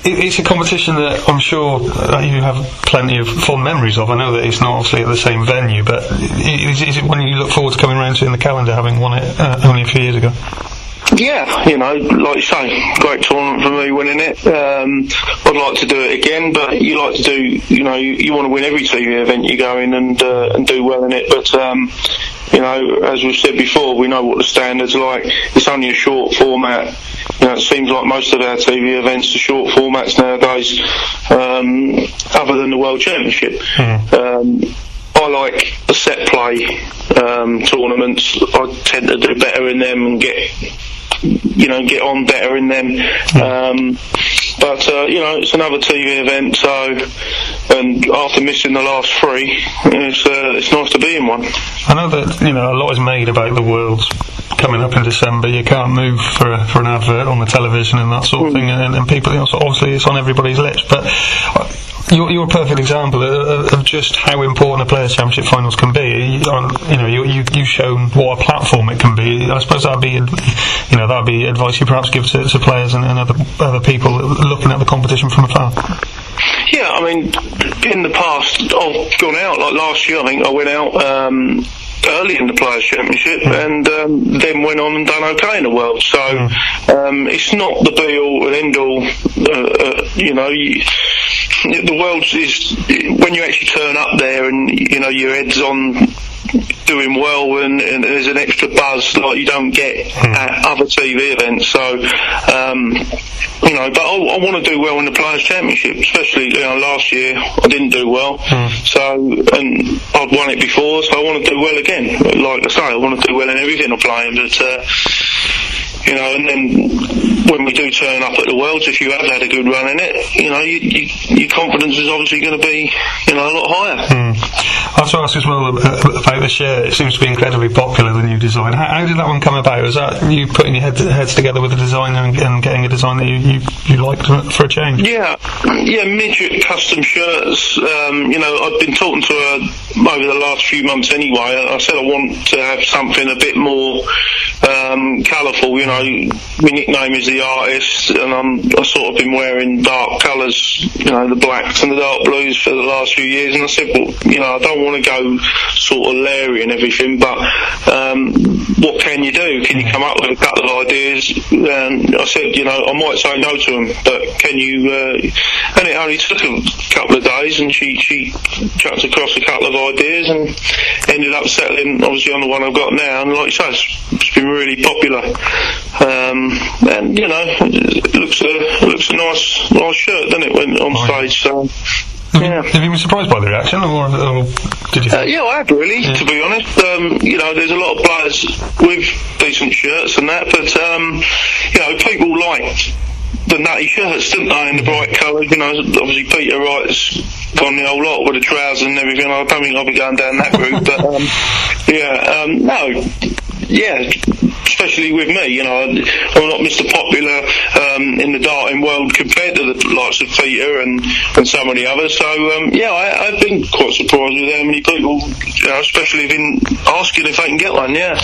it's a competition that I'm sure you have plenty of fond memories of. I know that it's not obviously at the same venue, but is it one you look forward to coming around to in the calendar, having won it only a few years ago? Yeah, like you say, great tournament for me winning it. I'd like to do it again, but you like to do, you want to win every TV event you go in and do well in it. But as we've said before, we know what the standard's like. It's only a short format. It seems like most of our TV events are short formats nowadays, other than the World Championship. I like the set play tournaments. I tend to do better in them and get on better in them. But it's another TV event, and after missing the last three, it's nice to be in one. I know that a lot is made about the Worlds coming up in December. You can't move for an advert on the television and that sort of thing, and people, so obviously it's on everybody's lips. But you're a perfect example of just how important a Players' Championship finals can be. You've shown what a platform it can be. I suppose that'd be advice you perhaps give to players and other people looking at the competition from afar. Yeah, I mean, in the past I've gone out, like last year I think I went out early in the Players' Championship and then went on and done okay in the World. So it's not the be all and end all. The Worlds is when you actually turn up there and your head's on doing well and there's an extra buzz like you don't get at other TV events. So but I want to do well in the Players' Championship, especially last year I didn't do well. So and I'd won it before, so I want to do well again. Like I say, I want to do well in everything I'm playing, but and then when we do turn up at the Worlds, if you have had a good run in it, your confidence is obviously going to be, a lot higher. I have to ask as well about the shirt. It seems to be incredibly popular, the new design. How did that one come about? Was that you putting your heads together with a designer and getting a design that you liked for a change? Yeah, midget custom shirts. I've been talking to her over the last few months anyway. I said I want to have something a bit more colourful. My nickname is The Artist, and I've sort of been wearing dark colours, the blacks and the dark blues for the last few years. And I said, well, I don't want to go sort of Larry and everything, but what can you do? Can you come up with a couple of ideas? And I said, I might say no to them, but can you? And it only took a couple of days, and she chucked across a couple of ideas and ended up settling obviously on the one I've got now. And like you say, it's been really popular. And it looks a nice shirt, doesn't it, when on stage? So. Yeah. Have you been surprised by the reaction, or did you? Yeah, I have really, to be honest. There's a lot of players with decent shirts and that, but people liked the nutty shirts, didn't they, in the bright colours. Obviously Peter Wright's gone the whole lot with the trousers and everything. I don't think I'll be going down that route, but especially with me, I'm not Mr. Popular in the darting world compared to the likes of Peter and some of the others. So I've been quite surprised with how many people, especially have been asking if they can get one. Yeah.